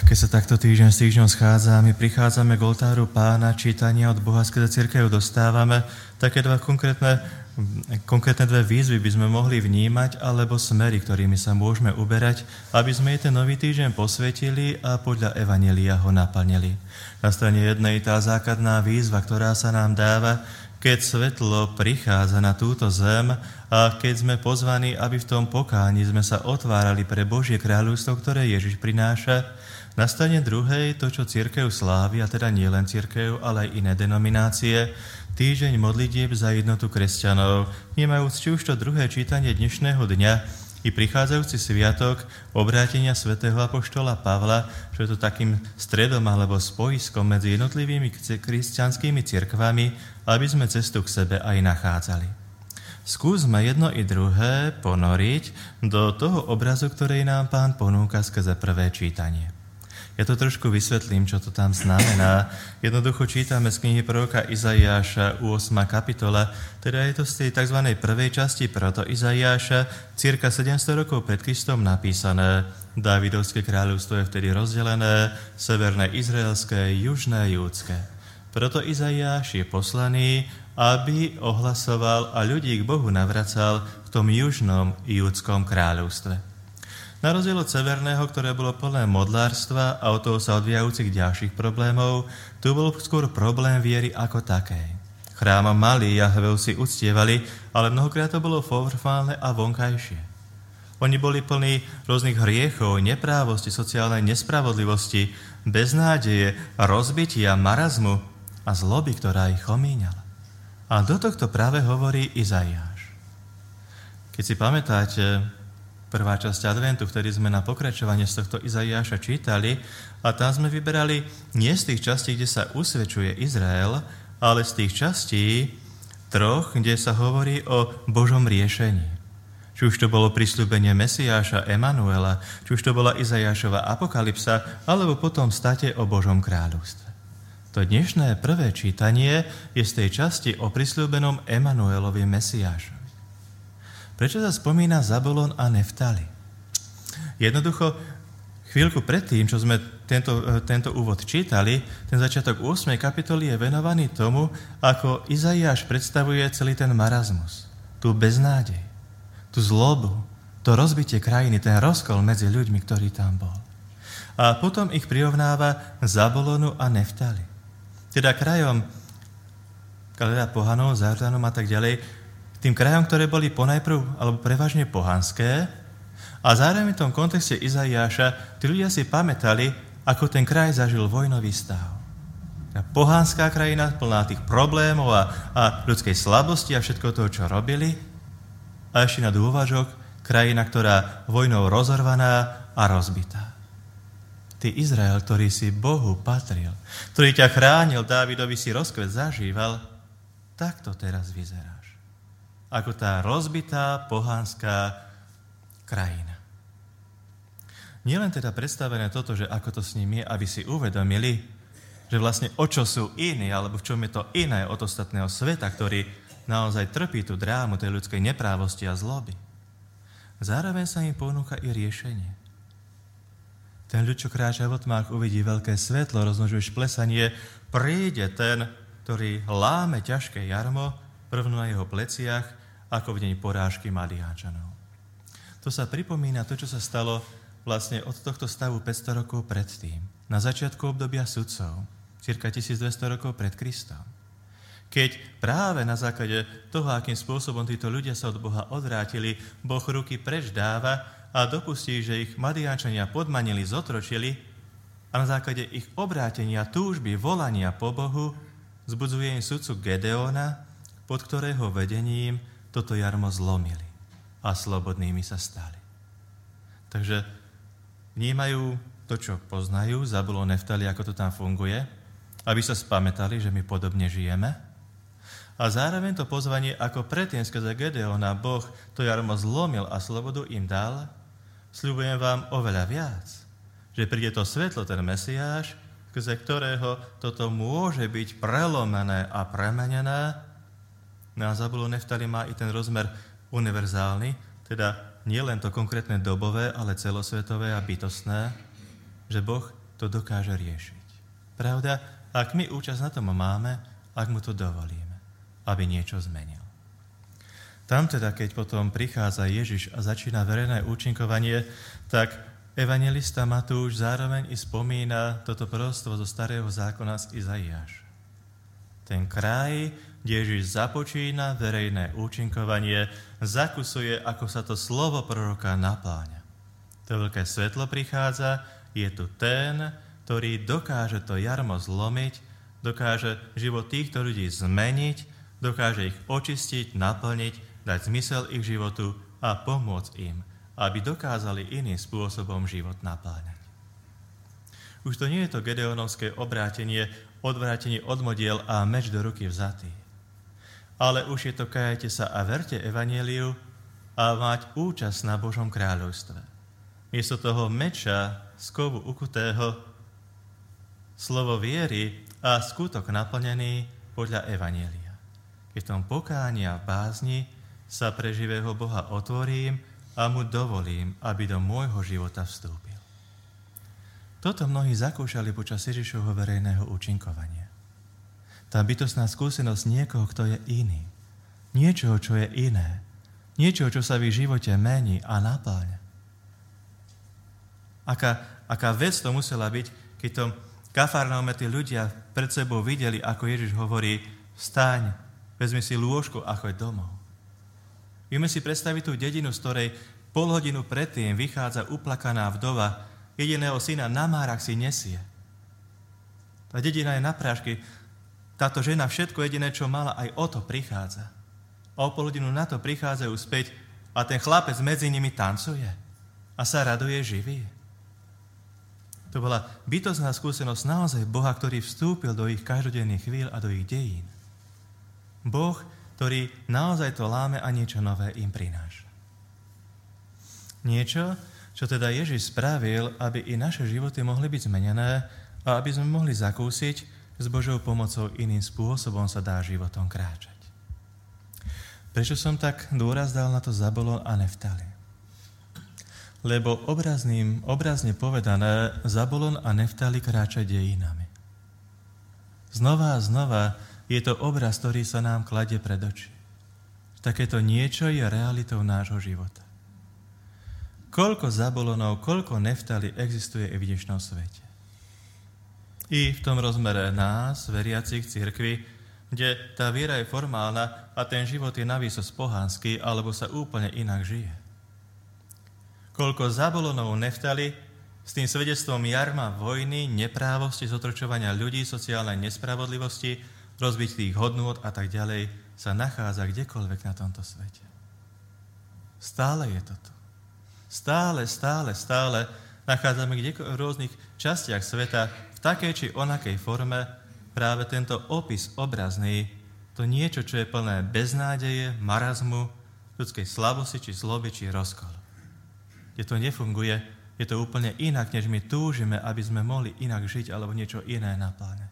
Keď sa takto týždeň s týždňom schádzame, prichádzame k oltáru Pána, čítania od Boha skrze cirkev dostávame, také konkrétne dve výzvy by sme mohli vnímať, alebo smery, ktorými sa môžeme uberať, aby sme ten nový týždeň posvetili a podľa Evanjelia ho naplnili. Na strane jednej tá základná výzva, ktorá sa nám dáva, keď svetlo prichádza na túto zem a keď sme pozvaní, aby v tom pokáni sme sa otvárali pre Božie kráľovstvo, ktoré Ježiš prináša. Na strane druhej, to, čo cirkev slávi, a teda nie len cirkev, ale aj iné denominácie, týždeň modlitieb za jednotu kresťanov, vnímajúc či už to druhé čítanie dnešného dňa i prichádzajúci sviatok obrátenia svätého apoštola Pavla, čo je to takým stredom alebo spojiskom medzi jednotlivými kresťanskými cirkvami, aby sme cestu k sebe aj nachádzali. Skúsme jedno i druhé ponoriť do toho obrazu, ktorý nám Pán ponúka skrze prvé čítanie. Ja to trošku vysvetlím, čo to tam znamená. Jednoducho čítame z knihy proroka Izaiáša 8. kapitola, teda je to z tej tzv. Prvej časti proto Izaiáša, cirka 700 rokov pred Kristom napísané. Dávidovské kráľovstvo je vtedy rozdelené, severné izraelské, južné júdske. Proto Izaiáš je poslaný, aby ohlasoval a ľudí k Bohu navracal v tom južnom júdskom kráľovstve. Na rozdiel od severného, ktoré bolo plné modlárstva a od toho sa odvíjajúcich ďalších problémov, tu bol skôr problém viery ako takej. Chrám mali, Jahveho si uctievali, ale mnohokrát to bolo formálne a vonkajšie. Oni boli plní rôznych hriechov, neprávosti, sociálnej nespravodlivosti, beznádeje, rozbitia, marazmu a zloby, ktorá ich omíňala. A do tohto práve hovorí Izaiáš. Keď si pamätáte, prvá časť adventu, vtedy sme na pokračovanie z tohto Izaiáša čítali a tam sme vyberali nie z tých častí, kde sa usvedčuje Izrael, ale z tých častí troch, kde sa hovorí o Božom riešení. Či už to bolo prisľúbenie Mesiáša Emanuela, či už to bola Izaiášova apokalypsa, alebo potom state o Božom kráľovstve. To dnešné prvé čítanie je z tej časti o prisľúbenom Emanuelovi Mesiášovi. Prečo sa spomína Zabulon a Neftali? Jednoducho, chvíľku predtým, čo sme tento úvod čítali, ten začiatok 8. kapitoly je venovaný tomu, ako Izaiáš predstavuje celý ten marazmus, tú beznádej, tú zlobu, to rozbitie krajiny, ten rozkol medzi ľuďmi, ktorý tam bol. A potom ich prirovnáva Zabulonu a Neftali. Teda krajom pohanov, Zardanom a tak ďalej, tým krajom, ktoré boli ponajprv alebo prevažne pohanské, a zároveň v tom kontexte Izaiáša tí ľudia si pamätali, ako ten kraj zažil vojnový stav. Pohanská krajina plná tých problémov a ľudskej slabosti a všetko toho, čo robili, a ešte na dôvažok krajina, ktorá vojnou rozorvaná a rozbitá. Ty Izrael, ktorý si Bohu patril, ktorý ťa chránil, Dávidovi si rozkvet zažíval, takto teraz vyzeráš. Ako tá rozbitá pohanská krajina. Nielen teda predstavené toto, že ako to s ním je, aby si uvedomili, že vlastne o čo sú iní, alebo v čom je to iné od ostatného sveta, ktorý naozaj trpí tú drámu tej ľudskej neprávosti a zloby. Zároveň sa im ponúka i riešenie. Ten ľud, čo kráča v tmách, uvidí veľké svetlo, rozmnožuje šplesanie, príde ten, ktorý láme ťažké jarmo, prvnú na jeho pleciach, ako v deň porážky Madiánčanov. To sa pripomína to, čo sa stalo vlastne od tohto stavu 500 rokov predtým, na začiatku obdobia sudcov, cirka 1200 rokov pred Kristom. Keď práve na základe toho, akým spôsobom títo ľudia sa od Boha odvrátili, Boh ruky preč dáva a dopustí, že ich Madiánčania podmanili, zotročili a na základe ich obrátenia, túžby, volania po Bohu zbudzuje im sudcu Gedeona, pod ktorého vedením toto jarmo zlomili a slobodnými sa stali. Takže vnímajú to, čo poznajú, Zabulon, Neftali, ako to tam funguje, aby sa spamätali, že my podobne žijeme. A zároveň to pozvanie, ako predtým skrze Gedeona Boh to jarmo zlomil a slobodu im dal, sľubujem vám oveľa viac, že príde to svetlo, ten Mesiáš, skrze ktorého toto môže byť prelomené a premenené. Na Zabulon, Neftali má i ten rozmer univerzálny, teda nie len to konkrétne dobové, ale celosvetové a bytostné, že Boh to dokáže riešiť. Pravda, ak my účasť na tom máme, ak mu to dovolíme, aby niečo zmenil. Tam teda, keď potom prichádza Ježiš a začína verejné účinkovanie, tak evanjelista Matúš zároveň i spomína toto proroctvo zo Starého zákona z Izaiáša. Ten kraj, kde Ježiš započína verejné účinkovanie, zakusuje, ako sa to slovo proroka napláňa. To veľké svetlo prichádza, je tu ten, ktorý dokáže to jarmo zlomiť, dokáže život týchto ľudí zmeniť, dokáže ich očistiť, naplniť, dať zmysel ich životu a pomôcť im, aby dokázali iným spôsobom život napláňať. Už to nie je to gedeonovské obrátenie, odvrátenie od modiel a meč do ruky vzatý. Ale už je to kajajte sa a verte evanjeliu a mať účasť na Božom kráľovstve. Miesto toho meča z kovu ukutého slovo viery a skutok naplnený podľa evanjelia. Keď v tom pokáni a bázni sa pre živého Boha otvorím a mu dovolím, aby do môjho života vstúpil. Toto mnohí zakúšali počas Ježišovho verejného účinkovania. Tá bytostná skúsenosť niekoho, kto je iný. Niečoho, čo je iné. Niečoho, čo sa v ich živote mení a napáľa. Aká vec to musela byť, keď to Kafarnaume tí ľudia pred sebou videli, ako Ježiš hovorí, vstaň, vezmi si lôžko a choď domov. Vieme si predstaviť tú dedinu, z ktorej pol hodinu predtým vychádza uplakaná vdova, jediného syna na márach si nesie. Tá dedina je na prášky, táto žena všetko jediné, čo mala, aj o to prichádza. A o pol hodinu na to prichádzajú späť a ten chlapec medzi nimi tancuje a sa raduje živý. To bola bytostná skúsenosť naozaj Boha, ktorý vstúpil do ich každodenných chvíľ a do ich dejín. Boh, ktorý naozaj to láme a niečo nové im prináša. Niečo, čo teda Ježiš spravil, aby i naše životy mohli byť zmenené a aby sme mohli zakúsiť, s Božou pomocou iným spôsobom sa dá životom kráčať. Prečo som tak dôraz dal na to Zabulon a Neftali? Lebo obrazne povedané, Zabulon a Neftali kráča dejinami. Znova a znova je to obraz, ktorý sa nám kladie pred oči. Takéto niečo je realitou nášho života. Koľko Zabulonov, koľko Neftali existuje i v dnešnom svete. I v tom rozmere nás, veriacich cirkvi, kde tá viera je formálna a ten život je navýsost pohanský, alebo sa úplne inak žije. Koľko Zabulonov Neftali s tým svedectvom jarma vojny, neprávosti, zotročovania ľudí, sociálnej nespravodlivosti, rozbitých hodnôt a tak ďalej sa nachádza kdekoľvek na tomto svete. Stále je to tu. Stále nachádzame v rôznych častiach sveta v takej či onakej forme práve tento opis obrazný, to niečo, čo je plné beznádeje, marazmu, ľudskej slabosti, či zloby, či rozkolu. Kde to nefunguje, je to úplne inak, než my túžime, aby sme mohli inak žiť alebo niečo iné napláňať.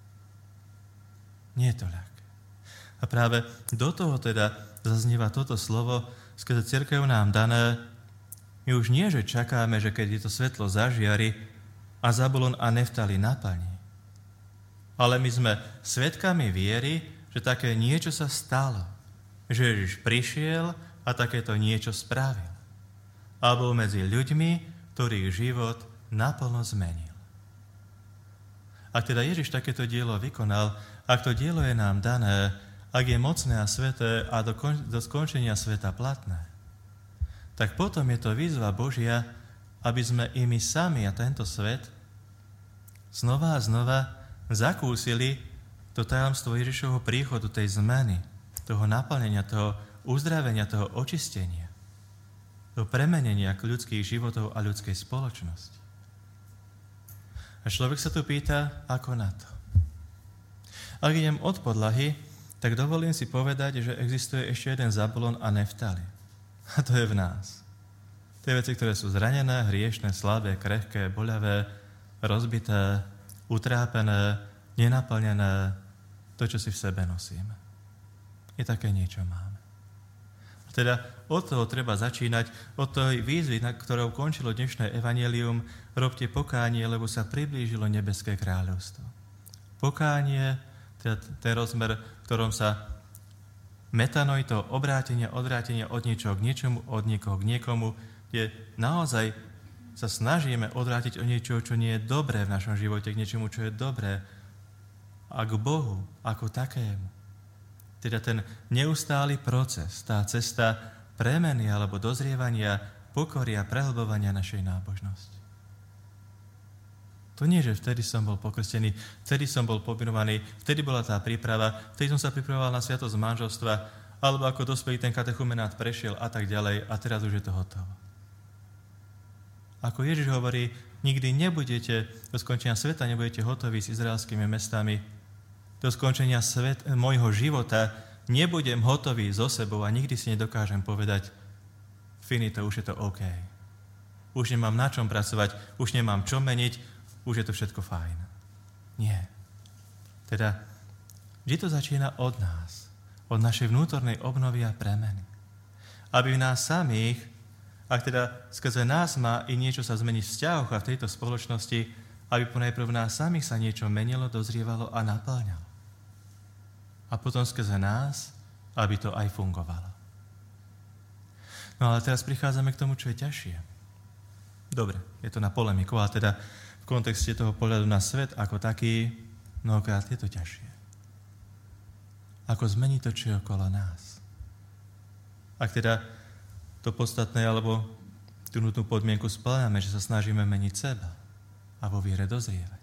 Nie je to ľahké. A práve do toho teda zaznieva toto slovo, skrze cirkev nám dané. My už nie, že čakáme, že keď je to svetlo zažiari a Zabulon a Neftali naplní. Ale my sme svedkami viery, že také niečo sa stalo. Že Ježiš prišiel a takéto niečo spravil. A bol medzi ľuďmi, ktorých život naplno zmenil. Ak teda Ježiš takéto dielo vykonal, ak to dielo je nám dané, ak je mocné a sveté a do skončenia sveta platné, tak potom je to výzva Božia, aby sme i my sami a tento svet znova a znova zakúsili to tajomstvo Ježišovho príchodu, tej zmeny, toho naplnenia, toho uzdravenia, toho očistenia, toho premenenia ľudských životov a ľudskej spoločnosti. A človek sa tu pýta, ako na to. Ak idem od podlahy, tak dovolím si povedať, že existuje ešte jeden Zabulon a Neftali. A to je v nás. Tie veci, ktoré sú zranené, hriešne, slabé, krehké, boľavé, rozbité, utrápené, nenaplnené, to, čo si v sebe nosíme. I také niečo máme. A Teda od toho treba začínať, od tej výzvy, na ktorou končilo dnešné evanjelium, robte pokánie, lebo sa priblížilo nebeské kráľovstvo. Pokánie, teda ten rozmer, v ktorom sa metanoj, to odvrátenie od niečoho k niečomu, od niekoho k niekomu, kde naozaj sa snažíme odvrátiť od niečoho, čo nie je dobré v našom živote, k niečomu, čo je dobré, a k Bohu ako takému. Teda ten neustály proces, tá cesta premeny alebo dozrievania, pokory a prehlbovania našej nábožnosti. To nie, že vtedy som bol pokrstený, vtedy som bol povinovaný, vtedy bola tá príprava, vtedy som sa pripravoval na sviatosť manželstva, alebo ako dospelý ten katechumenát prešiel a tak ďalej a teraz už je to hotovo. Ako Ježiš hovorí, nikdy nebudete, do skončenia sveta nebudete hotoví s izraelskými mestami. Do skončenia môjho života nebudem hotový so sebou a nikdy si nedokážem povedať, finito, už je to OK. Už nemám na čom pracovať, už nemám čo meniť, už je to všetko fajn. Nie. Teda, vždy to začína od nás, od našej vnútornej obnovy a premeny. Aby v nás samých, ak teda skrze nás má i niečo sa zmeniť v vzťahoch a v tejto spoločnosti, aby ponajprv v nás samých sa niečo menilo, dozrievalo a naplňalo. A potom skrze nás, aby to aj fungovalo. No ale teraz prichádzame k tomu, čo je ťažšie. Dobre, je to na polemiku, ale teda v kontexte toho pohľadu na svet ako taký, mnohokrát je to ťažšie. Ako zmeniť to, čo je okolo nás. Ak teda to podstatné, alebo tú nutnú podmienku spĺňame, že sa snažíme meniť seba a vo viere dozrievať.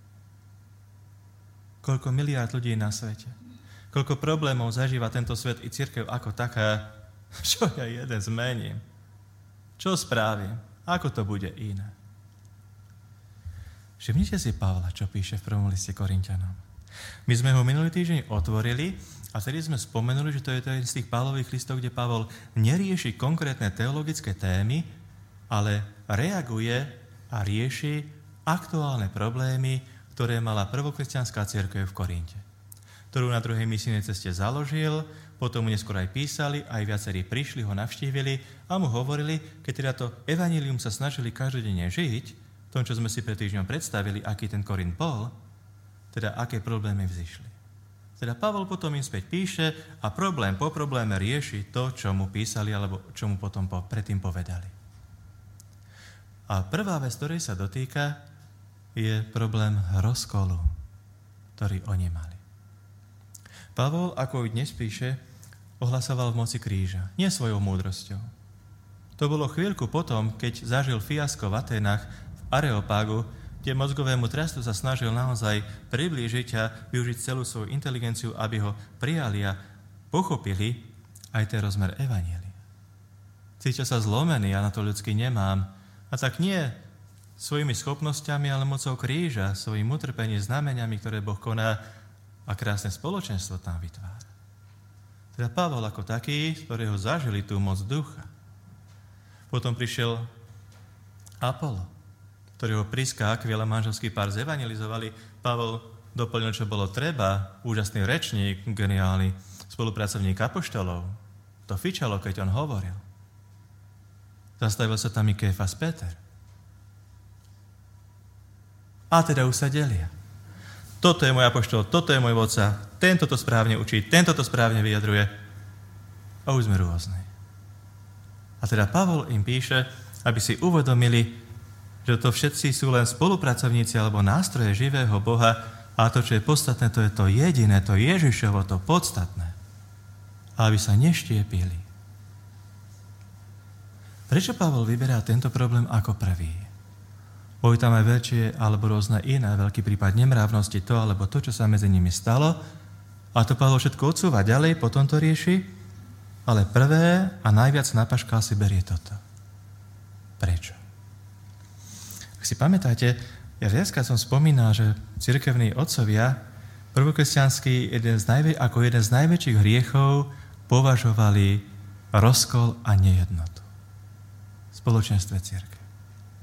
Koľko miliárd ľudí na svete, koľko problémov zažíva tento svet i cirkev ako taká, čo ja jeden zmením, čo spravím, ako to bude iné. Všimnite si Pavla, čo píše v prvom liste Korinťanom. My sme ho minulý týždeň otvorili a vtedy sme spomenuli, že to je jeden z tých Pavlových listov, kde Pavol nerieši konkrétne teologické témy, ale reaguje a rieši aktuálne problémy, ktoré mala prvokresťanská cirkev v Korinte, ktorú na druhej misijnej ceste založil, potom mu neskôr aj písali, aj viacerí prišli, ho navštívili a mu hovorili, keď teda to evanjelium sa snažili každodenne žiť, v tom, čo sme si pred týždňom predstavili, aký ten Korint bol, teda aké problémy vzišli. Teda Pavol potom im späť píše a problém po probléme rieši to, čo mu písali, alebo čo mu potom predtým povedali. A prvá vec, ktorej sa dotýka, je problém rozkolu, ktorý oni mali. Pavol, ako ju dnes píše, ohlasoval v moci kríža, nie svojou múdrosťou. To bolo chvíľku potom, keď zažil fiasko v Aténach, v Areopágu, kde mozgovému trastu sa snažil naozaj priblížiť a využiť celú svoju inteligenciu, aby ho prijali a pochopili aj ten rozmer evanjelia. Cítil sa zlomený, ja na to ľudsky nemám. A tak nie svojimi schopnosťami, ale mocou kríža, svojim utrpením, znameniami, ktoré Boh koná a krásne spoločenstvo tam vytvára. Teda Pavol ako taký, z ktorého zažili tú moc ducha. Potom prišiel Apollo, ktorého Priska a Akvila manželský pár zevangelizovali. Pavol doplnil, čo bolo treba, úžasný rečník, geniálny spolupracovník apoštolov. To fičalo, keď on hovoril. Zastavil sa tam i Kéfas Peter. A teda už sa delia. Toto je môj apoštol, toto je môj vodca, tento to správne učí, tento to správne vyjadruje. A už sme rôzni. A teda Pavol im píše, aby si uvedomili, že to všetci sú len spolupracovníci alebo nástroje živého Boha a to, čo je podstatné, to je to jediné, to Ježišovo, to podstatné. A aby sa neštiepili. Prečo Pavol vyberá tento problém ako prvý? Boli tam aj väčšie alebo rôzne iné, veľký prípad nemravnosti, to alebo to, čo sa medzi nimi stalo, a to Pavol všetko odsúva ďalej, potom to rieši, ale prvé a najviac na paškál si berie toto. Prečo? Ak si pamätáte, ja viackrát som spomínal, že cirkevní otcovia prvokresťanský ako jeden z najväčších hriechov považovali rozkol a nejednotu v spoločenstve cirkvi.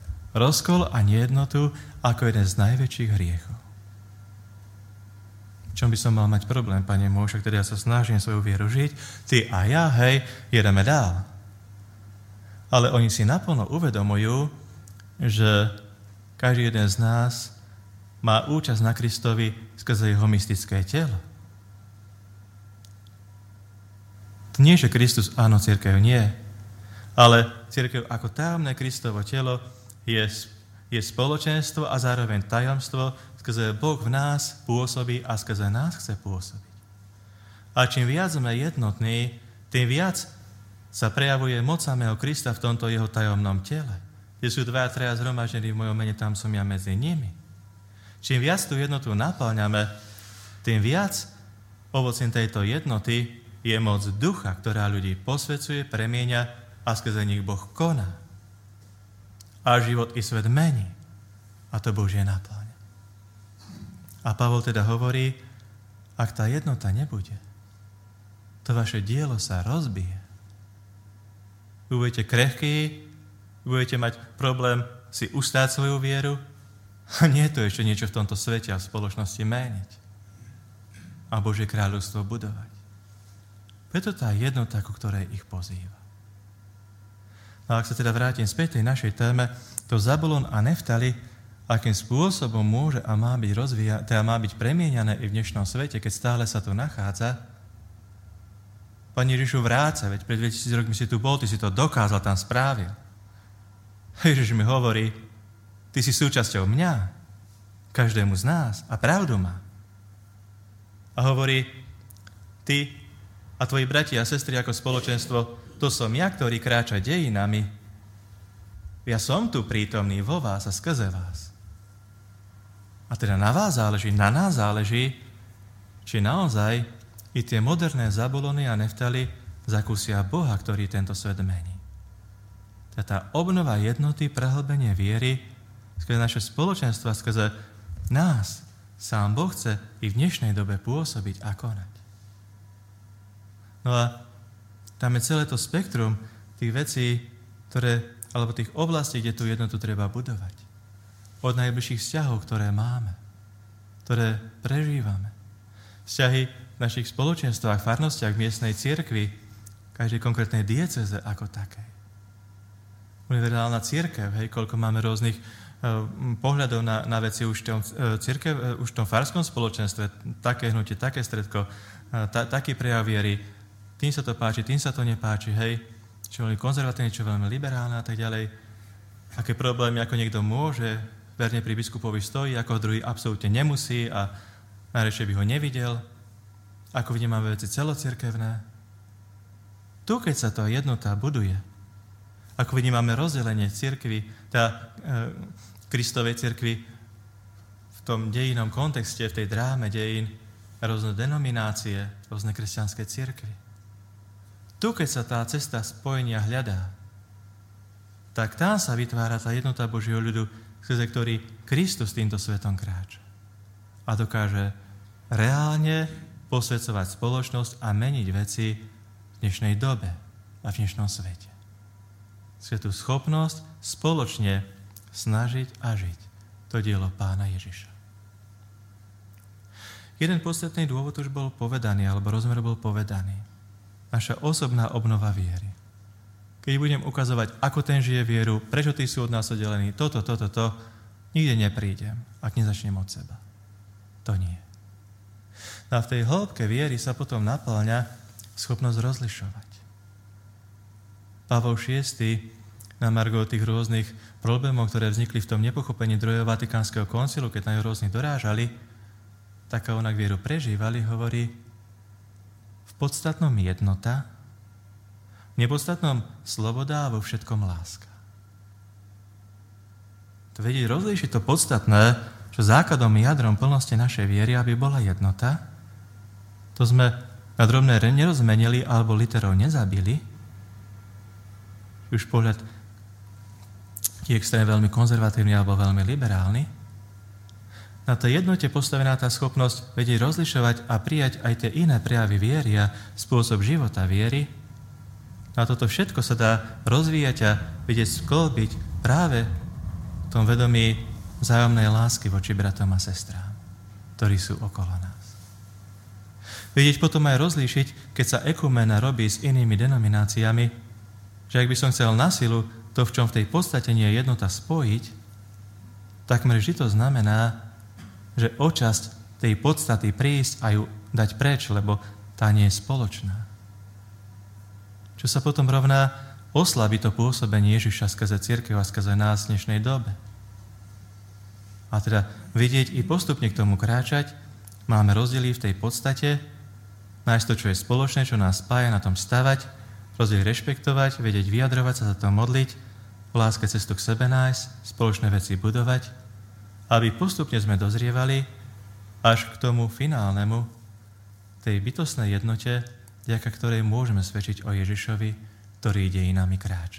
Rozkol a nejednotu ako jeden z najväčších hriechov. čom by som mal mať problém, Pane môj, však teda ja sa snažím svoju vieru žiť, ty a ja, hej, jedeme dál. Ale oni si naplno uvedomujú, že každý jeden z nás má účasť na Kristovi skrze jeho mystické telo. To nie, že Kristus áno, cirkev nie, ale cirkev ako tajomné Kristovo telo je spoločenstvo a zároveň tajomstvo, skrze Boh v nás pôsobí a skrze nás chce pôsobiť. A čím viac sme jednotní, tým viac sa prejavuje moc samého Krista v tomto jeho tajomnom tele. Kde sú 2-3 zhromaždení v mojom mene, tam som ja medzi nimi. Čím viac tú jednotu naplňame, tým viac ovocím tejto jednoty je moc ducha, ktorá ľudí posvecuje, premieňa a skrze nich Boh koná. A život i svet mení. A to Božie naplňa. A Pavol teda hovorí, ak tá jednota nebude, to vaše dielo sa rozbije. Budete krehkí, budete mať problém si ustáť svoju vieru a nie je to ešte niečo v tomto svete a v spoločnosti meniť. A Božie kráľovstvo budovať. Preto tá jednota, ku ktorej ich pozýva. No a ak sa teda vrátim späť tej našej téme, to Zabulon a Neftali, akým spôsobom môže a má byť má byť premieňané i v dnešnom svete, keď stále sa tu nachádza. Pane Ježišu, vráca, veď pred 2000 rokmi si tu bol, ty si to dokázal, tam správil. Ježiš mi hovorí, ty si súčasťou mňa, každému z nás a pravdu má. A hovorí, ty a tvoji bratia a sestry ako spoločenstvo, to som ja, ktorý kráča dejinami. Ja som tu prítomný vo vás a skrze vás. A teda na vás záleží, na nás záleží, či naozaj i tie moderné Zabulony a Neftali zakúsia Boha, ktorý tento svet mení. Teda tá obnova jednoty, prehlbenie viery, skrze naše spoločenstva, skrze nás, sám Boh chce i v dnešnej dobe pôsobiť a konať. No a tam je celé to spektrum tých vecí, alebo tých oblastí, kde tú jednotu treba budovať. Od najbližších vzťahov, ktoré máme, ktoré prežívame. Vzťahy v našich spoločenstvách, farnostiach, miestnej cirkvi, každej konkrétnej diecéze ako takej. Univerzálna cirkev, hej, koľko máme rôznych pohľadov na veci už v tom farskom spoločenstve, také hnutie, také stredko, taký prejav viery, tým sa to páči, tým sa to nepáči, hej, čo veľmi konzervatívne, čo veľmi liberálne a tak ďalej. Aké problémy, ako niekto môže, verne pri biskupovi stojí, ako druhý absolútne nemusí a najradšej by ho nevidel. Ako vnímame veci celocirkevné. Tu, keď sa tá jednota buduje, ako vnímame rozdelenie cirkvi, Kristovej cirkvi v tom dejinom kontexte, v tej dráme dejín, rôzne denominácie, rôzne kresťanské cirkvi. Tu, keď sa tá cesta spojenia hľadá, tak tam sa vytvára tá jednota Božieho ľudu, skrze ktorý Kristus týmto svetom kráča. A dokáže reálne posvedzovať spoločnosť a meniť veci v dnešnej dobe a v dnešnom svete. Skrze tú schopnosť spoločne snažiť a žiť. To dielo Pána Ježiša. Jeden podstatný dôvod už bol povedaný, alebo rozmer bol povedaný. Naša osobná obnova viery. Keď budem ukazovať, ako ten žije vieru, prečo tí sú od nás oddelení, toto, nikde neprídem, ak nezačnem od seba. To nie. A v tej hĺbke viery sa potom naplňa schopnosť rozlišovať. Pavol VI na margo tých rôznych problémov, ktoré vznikli v tom nepochopení druhého Vatikánskeho koncilu, keď na ňo rôznych dorážali, tak onak vieru prežívali, hovorí, v podstatnom jednota, v nepodstatnom sloboda a vo všetkom láska. To vedieť rozlíšiť to podstatné, že základom, jadrom plnosti našej viery, aby bola jednota, to sme na drobné nerozmenili alebo literou nezabili. Už pohľad je extrémne veľmi konzervatívny alebo veľmi liberálny. Na tej jednote postavená tá schopnosť vedieť rozlišovať a prijať aj tie iné prejavy viery a spôsob života viery. A toto všetko sa dá rozvíjať a vedieť sklbiť práve v tom vedomí vzájomnej lásky voči bratom a sestrám, ktorí sú okolo nás. Vedieť potom aj rozlíšiť, keď sa ekuména robí s inými denomináciami, že ak by som chcel na silu to, v čom v tej podstate nie je jednota, spojiť, takmer vždy to znamená, že o časť tej podstaty prísť a ju dať preč, lebo tá nie je spoločná. Čo sa potom rovná oslabí to pôsobenie Ježiša skrze cirkev a skrze nás v dnešnej dobe. A teda vidieť i postupne k tomu kráčať, máme rozdiely v tej podstate, nájsť to, čo je spoločné, čo nás spája, na tom stavať, rozdiely rešpektovať, vedieť vyjadrovať sa, za to modliť, v láske cestu k sebe nájsť, spoločné veci budovať, aby postupne sme dozrievali až k tomu finálnemu, tej bytostnej jednote, vďaka ktorej môžeme svedčiť o Ježišovi, ktorý dejinami kráča.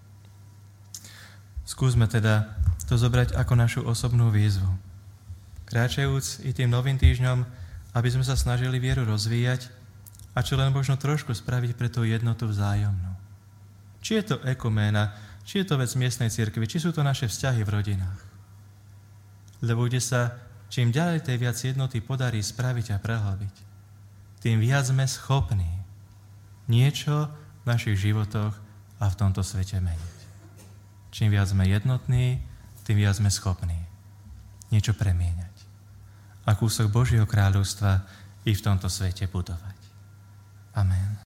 Skúsme teda to zobrať ako našu osobnú výzvu. Kráčajúc i tým novým týždňom, aby sme sa snažili vieru rozvíjať a čo len možno trošku spraviť pre tú jednotu vzájomnú. Či je to ekuména, či je to vec miestnej cirkvi, či sú to naše vzťahy v rodinách. Lebo kde sa čím ďalej tej viac jednoty podarí spraviť a prehlbiť, tým viac sme schopní niečo v našich životoch a v tomto svete meniť. Čím viac sme jednotní, tým viac sme schopní niečo premieňať a kúsok Božieho kráľovstva i v tomto svete budovať. Amen.